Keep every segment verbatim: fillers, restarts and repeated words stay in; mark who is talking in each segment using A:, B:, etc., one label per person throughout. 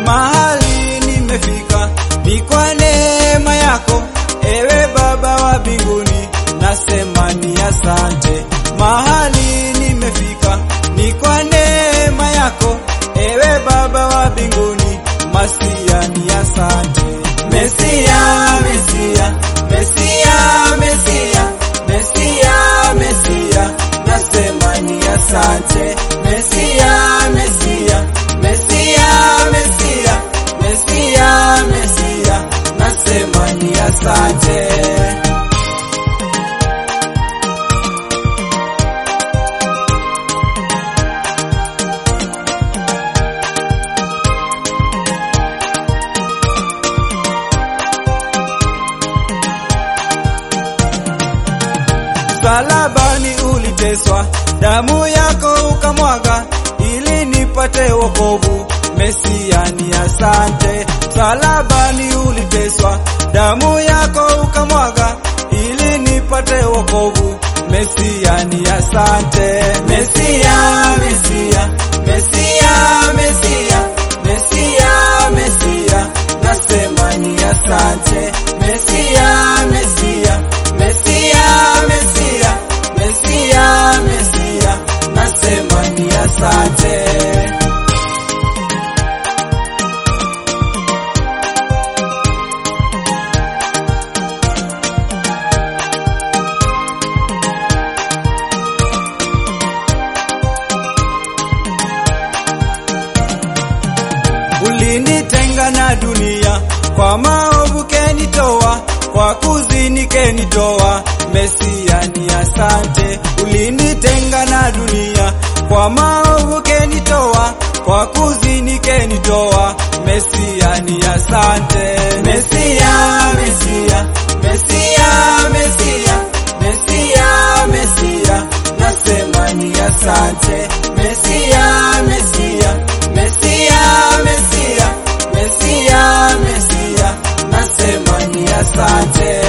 A: mahali nimefika ni kwa neema yako, ewe Baba wa mbinguni, nasema ni asante. Mahali nimefika ni kwa neema yako, ewe Baba wa mbinguni, Masia ni asante. Mesia, Mesia, Mesia, Mesia, Mesia, Mesia, nasema ni asante. Mesia, Mesia, Mesia, Mesia, Mesia, Mesia, nasema ni asante. Msalabani uliteswa, damu yako ukamwaga, ili nipate wokovu. Mesia ni asante. Msalabani uliteswa, damu yako ukamwaga, ili nipate wokovu. Mesia ni asante. Mesia, Mesia, Mesia, Mesia, Mesia, Mesia, nasema ni asante. Mesia, Mesia, Mesia, Mesia, Mesia, Mesia, nasema ni asante. Ulinitenga na dunia, kwa maovu kenitoa, kwa kuzini kenitoa. Mesia ni asante. Ulinitenga na dunia, kwa maovu kenitoa, kwa kuzini kenitoa. Mesia ni asante. Mesia, Mesia, Mesia, Mesia, Mesia, Mesia, nasema ni asante. Mesia, Mesia, Mesia, Mesia, Mesia, Mesia, nasema ni asante.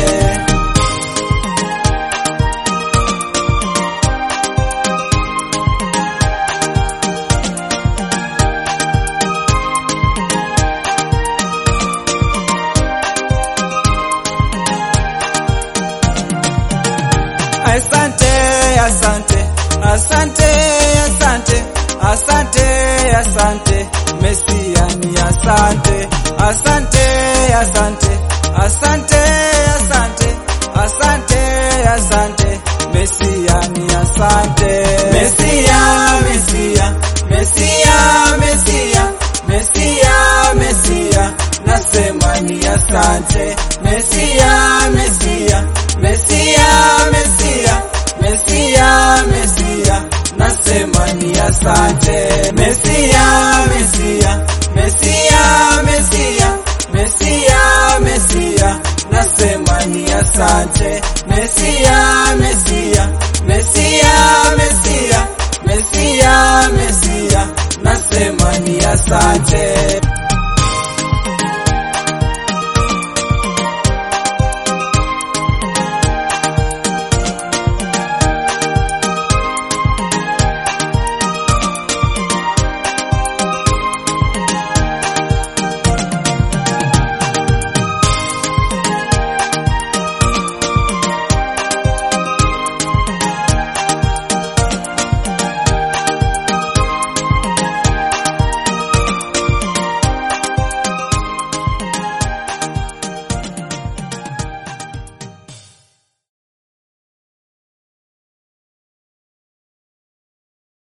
A: Asante, asante, asante, asante, asante, asante, Mesia ni asante. Asante, asante, asante, asante, asante, asante, Mesia ni asante. Mesia, Mesia, Mesia, Mesia, Mesia, Mesia, nasema ni asante. Mesia, Mesia, Mesia, Mesia, Mesia, Mesia, nasema ni asante. Mesia, Mesia, Mesia, Mesia, Mesia, Mesia, nasema ni asante. Mesia, Mesia, Mesia, Mesia, Mesia, Mesia, nasema ni asante.